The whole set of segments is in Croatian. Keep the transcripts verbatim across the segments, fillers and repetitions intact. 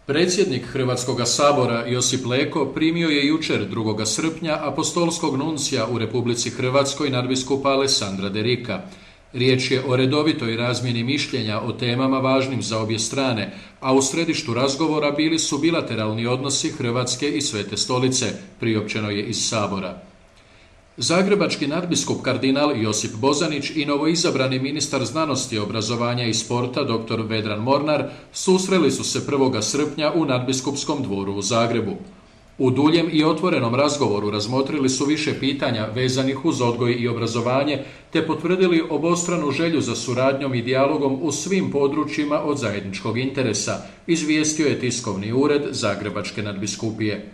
Predsjednik Hrvatskog sabora Josip Leko primio je jučer drugog srpnja apostolskog nuncija u Republici Hrvatskoj nadbiskupa Alessandra De Ricca. Riječ je o redovitoj razmjeni mišljenja o temama važnim za obje strane, a u središtu razgovora bili su bilateralni odnosi Hrvatske i Svete stolice, priopćeno je iz Sabora. Zagrebački nadbiskup kardinal Josip Bozanić i novoizabrani ministar znanosti, obrazovanja i sporta dr. Vedran Mornar susreli su se prvog srpnja u nadbiskupskom dvoru u Zagrebu. U duljem i otvorenom razgovoru razmotrili su više pitanja vezanih uz odgoj i obrazovanje, te potvrdili obostranu želju za suradnjom i dijalogom u svim područjima od zajedničkog interesa, izvijestio je tiskovni ured Zagrebačke nadbiskupije.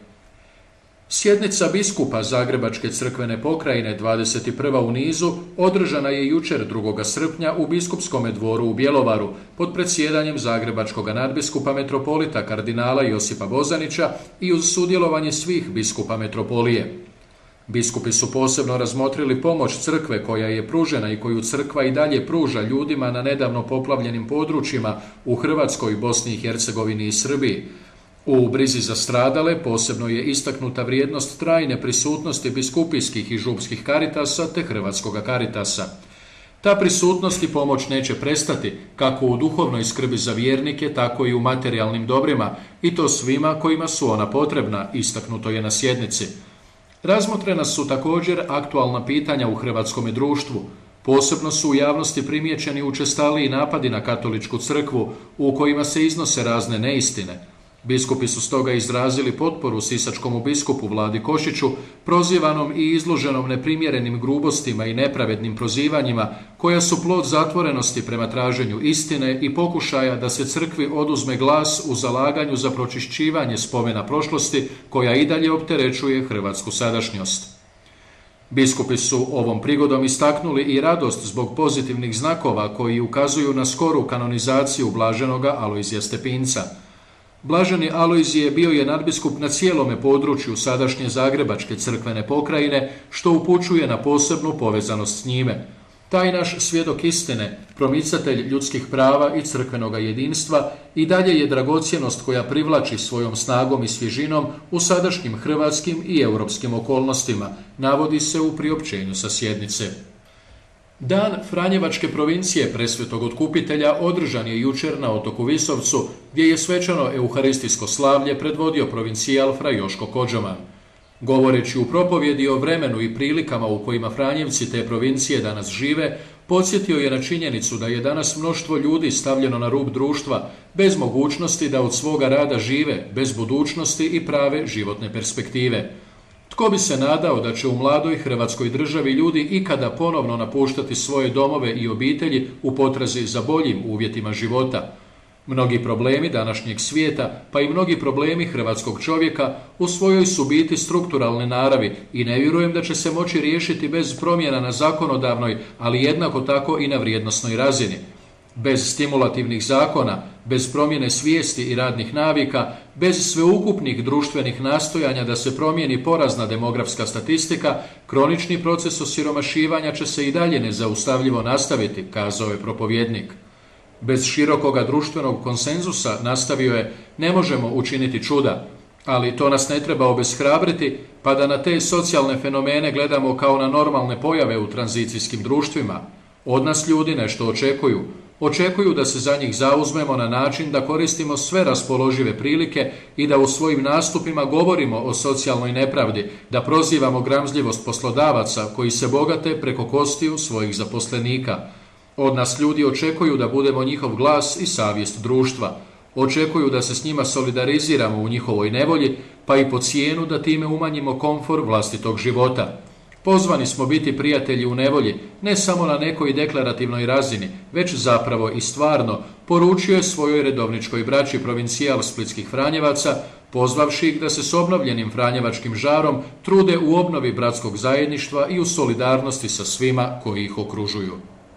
Sjednica biskupa Zagrebačke crkvene pokrajine dvadeset prva u nizu održana je jučer drugog srpnja u biskupskom dvoru u Bjelovaru pod predsjedanjem zagrebačkog nadbiskupa metropolita kardinala Josipa Bozanića i uz sudjelovanje svih biskupa metropolije. Biskupi su posebno razmotrili pomoć crkve koja je pružena i koju crkva i dalje pruža ljudima na nedavno poplavljenim područjima u Hrvatskoj, Bosni i Hercegovini i Srbiji. U brizi za stradale posebno je istaknuta vrijednost trajne prisutnosti biskupijskih i župskih karitasa te Hrvatskog karitasa. Ta prisutnost i pomoć neće prestati kako u duhovnoj skrbi za vjernike, tako i u materijalnim dobrima, i to svima kojima su ona potrebna, istaknuto je na sjednici. Razmotrena su također aktualna pitanja u hrvatskom društvu. Posebno su u javnosti primijećeni učestaliji napadi na katoličku crkvu u kojima se iznose razne neistine. Biskupi su stoga izrazili potporu sisačkom biskupu Vladi Košiću, prozivanom i izloženom neprimjerenim grubostima i nepravednim prozivanjima, koja su plod zatvorenosti prema traženju istine i pokušaja da se crkvi oduzme glas u zalaganju za pročišćivanje spomena prošlosti, koja i dalje opterećuje hrvatsku sadašnjost. Biskupi su ovom prigodom istaknuli i radost zbog pozitivnih znakova koji ukazuju na skoru kanonizaciju blaženoga Alojzija Stepinca. Blaženi Alojzije bio je nadbiskup na cijelome području sadašnje Zagrebačke crkvene pokrajine, što upućuje na posebnu povezanost s njime. Taj naš svjedok istine, promicatelj ljudskih prava i crkvenoga jedinstva, i dalje je dragocjenost koja privlači svojom snagom i svježinom u sadašnjim hrvatskim i europskim okolnostima, navodi se u priopćenju sa sjednice. Dan Franjevačke provincije Presvetog Otkupitelja održan je jučer na otoku Visovcu, gdje je svečano euharistijsko slavlje predvodio provincijal fra Joško Kodžoman. Govoreći u propovjedi o vremenu i prilikama u kojima Franjevci te provincije danas žive, podsjetio je na činjenicu da je danas mnoštvo ljudi stavljeno na rub društva, bez mogućnosti da od svoga rada žive, bez budućnosti i prave životne perspektive. Tko bi se nadao da će u mladoj hrvatskoj državi ljudi ikada ponovno napuštati svoje domove i obitelji u potrazi za boljim uvjetima života? Mnogi problemi današnjeg svijeta, pa i mnogi problemi hrvatskog čovjeka u svojoj su biti strukturalne naravi i ne vjerujem da će se moći riješiti bez promjena na zakonodavnoj, ali jednako tako i na vrijednosnoj razini. Bez stimulativnih zakona, bez promjene svijesti i radnih navika, bez sveukupnih društvenih nastojanja da se promijeni porazna demografska statistika, kronični proces osiromašivanja će se i dalje nezaustavljivo nastaviti, kazao je propovjednik. Bez širokoga društvenog konsenzusa, nastavio je, ne možemo učiniti čuda, ali to nas ne treba obeshrabriti, pa da na te socijalne fenomene gledamo kao na normalne pojave u tranzicijskim društvima. Od nas ljudi nešto očekuju. Očekuju da se za njih zauzmemo na način da koristimo sve raspoložive prilike i da u svojim nastupima govorimo o socijalnoj nepravdi, da prozivamo gramzljivost poslodavaca koji se bogate preko kostiju svojih zaposlenika. Od nas ljudi očekuju da budemo njihov glas i savjest društva. Očekuju da se s njima solidariziramo u njihovoj nevolji, pa i po cijenu da time umanjimo komfor vlastitog života. Pozvani smo biti prijatelji u nevolji, ne samo na nekoj deklarativnoj razini, već zapravo i stvarno, poručio je svojoj redovničkoj braći provincijal splitskih Franjevaca, pozvavši ih da se s obnovljenim franjevačkim žarom trude u obnovi bratskog zajedništva i u solidarnosti sa svima koji ih okružuju.